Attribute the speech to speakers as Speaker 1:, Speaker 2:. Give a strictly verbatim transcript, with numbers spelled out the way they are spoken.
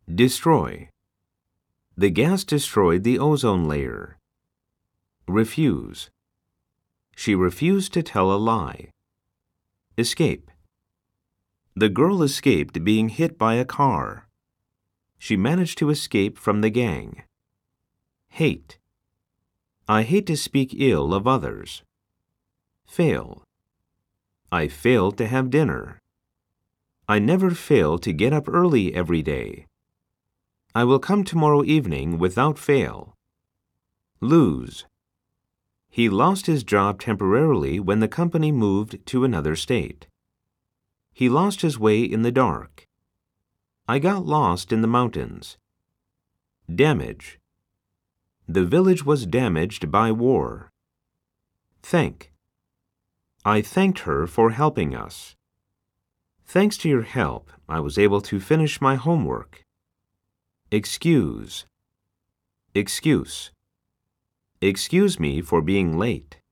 Speaker 1: Destroy. The gas destroyed the ozone layer. Refuse. She refused to tell a lie. Escape. The girl escaped being hit by a car. She managed to escape from the gang. Hate. I hate to speak ill of others. Fail. I failed to have dinner. I never fail to get up early every day. I will come tomorrow evening without fail. Lose. He lost his job temporarily when the company moved to another state. He lost his way in the dark. I got lost in the mountains. Damage. The village was damaged by war. Thank. I thanked her for helping us. Thanks to your help, I was able to finish my homework. Excuse. Excuse. Excuse me for being late.